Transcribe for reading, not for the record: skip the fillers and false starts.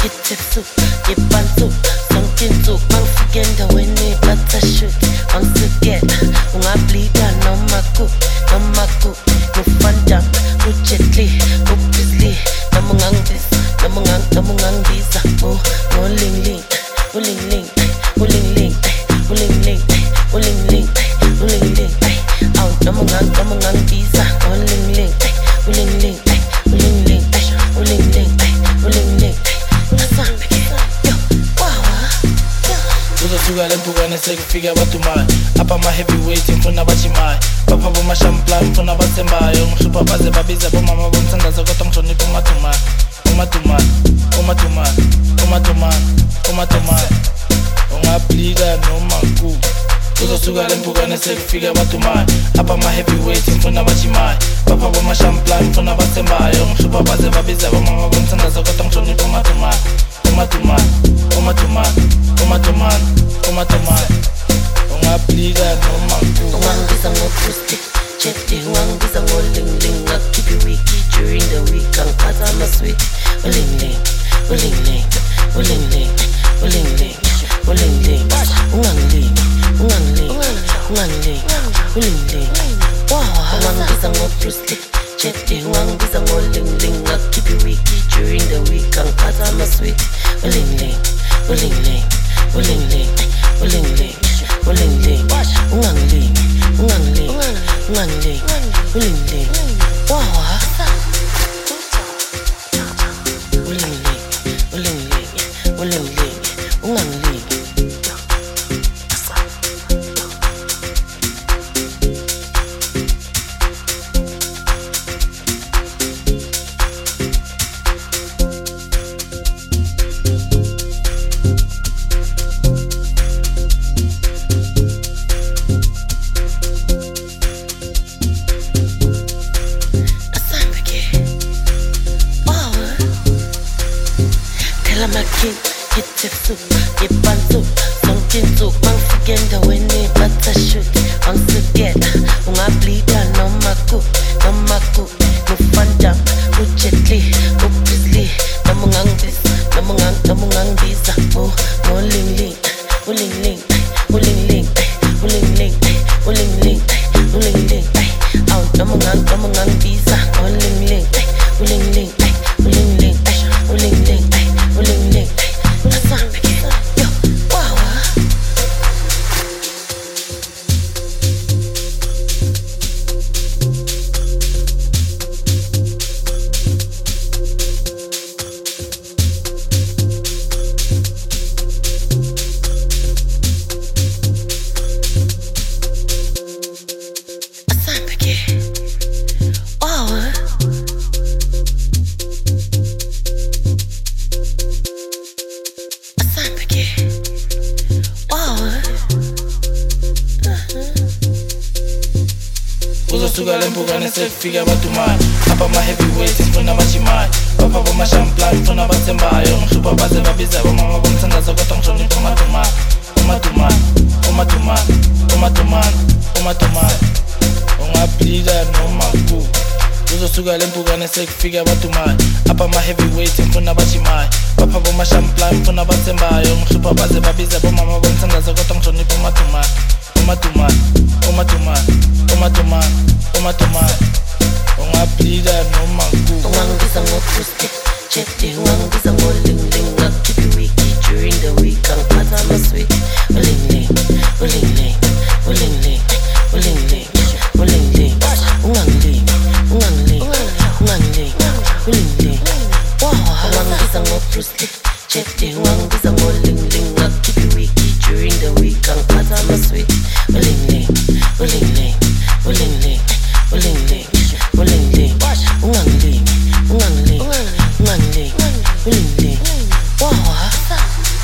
Ngithethu, yebantu, sonkinsuku mangifike endaweni bathashoot Mangisikela, ungablida noma ku Ngufanda, uJet Li, uBrisley Noma ungangibiza Uling-ling, uling-ling, uling-ling, uling-ling, uling-ling, uling-ling Aw, noma ungangibiza Uling-ling, uling-ling, uling-ling, uling-ling, uling-ling Uzosuka lempukane sekufika abadumayo Apha ama-heavyweight ngifuna abajimayo Bapha bomashampla ngifuna abasembayo Ngihlupha baze babiza bomama bomthandazo kodwa ngihlonipha umadumane Ungablida noma ku Uzosuka lempukane sekufika abadumayo Apha ama-heavyweight ngifuna abajimayo Bapha bomashampla ngifuna abasembayo Ngihlupha baze babiza bomama bomthandazo kodwa ngihlonipha umadumane Ungablida noma ku Ungangibiza ngo-Bruce Jet Li, ungangibiza ngo-Ling-ling Ngakhiphi wiki during the week Angiphatha ama-sweet Uling-ling, uling-ling, uling-ling, uling-ling, uling-ling Ungangilingi, uling-ling Ungangibiza ngo-Bruce Jet Li, ungangibiza ngo-Ling-ling Ngakhiphi wiki during the week Angiphatha ama-sweet Uling-ling, uling-ling, uling-ling, uling-ling, uling-ling Ungangilingi, uling-ling Uling-ling, ungangilingi Ngithethu, yebantu, sonkinsuku mangifike endaweni bathashoot Mangisikela, ungablida noma ku Ngufanda, uJet Li, uBrisley Noma ungangibiza Uling-ling, uling-ling, uling-ling, uling-ling, uling-ling, uling-ling Aw, noma ungangibiza Uling-ling, uling-ling, uling-ling, uling-ling, uling-ling Uzosuka lempukane sekufika abadumayo Apha ama-heavyweight ngifuna abajimayo Bapha bomashampla ngifuna abasembayo Ngihlupha baze babiza bomama bomthandazo kodwa ngihlonipha umadumane Ungablida noma ku Uzosuka lempukane sekufika abadumayo Apha ama-heavyweight ngifuna abajimayo Bapha bomashampla ngifuna abasembayo Ngihlupha baze babiza bomama bomthandazo kodwa ngihlonipha umadumane Ungablida noma ku Ungangibiza ngo-Bruce Jet Li, ungangibiza ngo-Ling-ling Ngakhiphi wiki during the week Angiphatha ama-sweet Uling-ling, uling-ling, uling-ling, uling-ling, uling-ling Ungangilingi, uling-ling Ungangibiza ngo-Bruce Jet Li, ungangibiza ngo-Ling-ling Ngakhiphi wiki during the week Angiphatha ama-sweet Uling-ling, uling-ling, uling-ling, uling-ling, uling-ling Ungangilingi, uling-ling